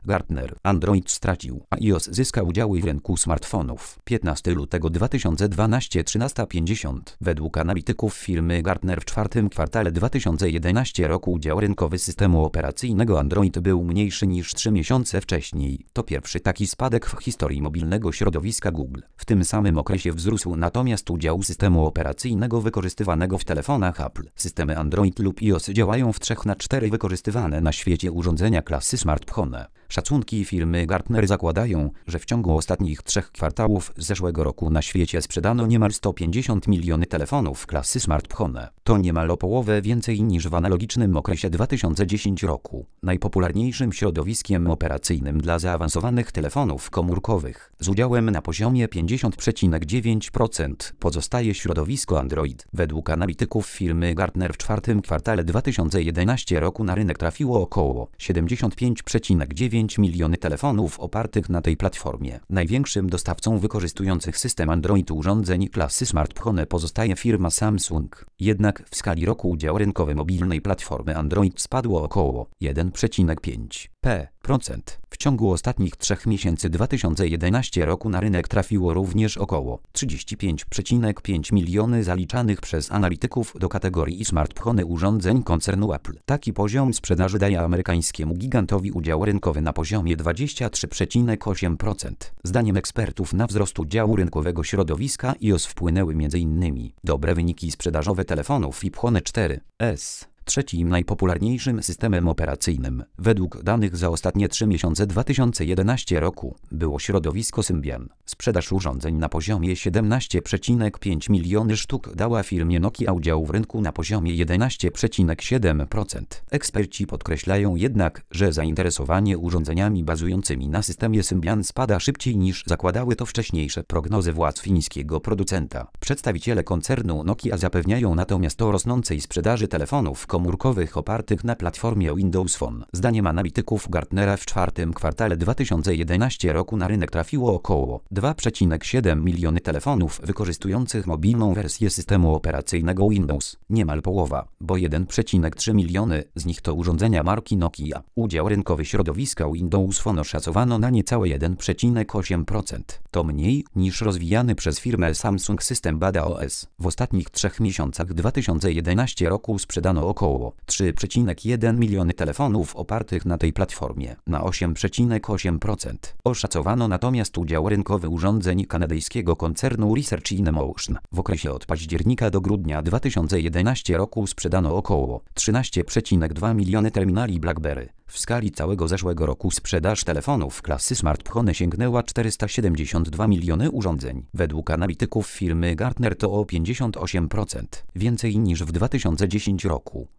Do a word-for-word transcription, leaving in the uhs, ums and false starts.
Gartner. Android stracił, a iOS zyskał udziały w rynku smartfonów. piętnastego lutego dwa tysiące dwunastego trzynaście pięćdziesiąt. Według analityków firmy Gartner w czwartym kwartale dwa tysiące jedenastego roku udział rynkowy systemu operacyjnego Android był mniejszy niż trzy miesiące wcześniej. To pierwszy taki spadek w historii mobilnego środowiska Google. W tym samym okresie wzrósł natomiast udział systemu operacyjnego wykorzystywanego w telefonach Apple. Systemy Android lub iOS działają w trzech na cztery wykorzystywane na świecie urządzenia klasy smartphone. Szacunki firmy Gartner zakładają, że w ciągu ostatnich trzech kwartałów zeszłego roku na świecie sprzedano niemal sto pięćdziesiąt milionów telefonów klasy smartphone. To niemal o połowę więcej niż w analogicznym okresie dwa tysiące dziesiątego roku. Najpopularniejszym środowiskiem operacyjnym dla zaawansowanych telefonów komórkowych z udziałem na poziomie pięćdziesiąt przecinek dziewięć procent pozostaje środowisko Android. Według analityków firmy Gartner w czwartym kwartale dwa tysiące jedenastego roku na rynek trafiło około siedemdziesiąt pięć przecinek dziewięć miliony telefonów opartych na tej platformie. Największym dostawcą wykorzystujących system Android urządzeń klasy smartphone pozostaje firma Samsung. Jednak w skali roku udział rynkowy mobilnej platformy Android spadł o około jeden przecinek pięć procent. W ciągu ostatnich trzech miesięcy dwa tysiące jedenastego roku na rynek trafiło również około trzydzieści pięć przecinek pięć miliony zaliczanych przez analityków do kategorii smartfony urządzeń koncernu Apple. Taki poziom sprzedaży daje amerykańskiemu gigantowi udział rynkowy na poziomie dwadzieścia trzy przecinek osiem procent. Zdaniem ekspertów na wzrost udziału rynkowego środowiska iOS wpłynęły między innymi dobre wyniki sprzedażowe telefonów iPhone cztery S. Trzecim najpopularniejszym systemem operacyjnym, według danych za ostatnie trzy miesiące dwa tysiące jedenastego roku, było środowisko Symbian. Sprzedaż urządzeń na poziomie siedemnaście przecinek pięć miliony sztuk dała firmie Nokia udział w rynku na poziomie jedenaście przecinek siedem procent. Eksperci podkreślają jednak, że zainteresowanie urządzeniami bazującymi na systemie Symbian spada szybciej niż zakładały to wcześniejsze prognozy władz fińskiego producenta. Przedstawiciele koncernu Nokia zapewniają natomiast o rosnącej sprzedaży telefonów komórkowych opartych na platformie Windows Phone. Zdaniem analityków Gartnera w czwartym kwartale dwa tysiące jedenastego roku na rynek trafiło około dwa przecinek siedem miliony telefonów wykorzystujących mobilną wersję systemu operacyjnego Windows. Niemal połowa, bo jeden przecinek trzy miliony z nich to urządzenia marki Nokia. Udział rynkowy środowiska Windows Phone oszacowano na niecałe jeden przecinek osiem procent. To mniej niż rozwijany przez firmę Samsung system Bada O S. W ostatnich trzech miesiącach dwa tysiące jedenastego roku sprzedano około trzy przecinek jeden miliony telefonów opartych na tej platformie, na osiem przecinek osiem procent. Oszacowano natomiast udział rynkowy urządzeń kanadyjskiego koncernu Research in Motion. W okresie od października do grudnia dwa tysiące jedenastego roku sprzedano około trzynaście przecinek dwa miliony terminali BlackBerry. W skali całego zeszłego roku sprzedaż telefonów klasy smartphone sięgnęła czterysta siedemdziesiąt dwa miliony urządzeń. Według analityków firmy Gartner to o pięćdziesiąt osiem procent więcej niż w dwa tysiące dziesiątym roku.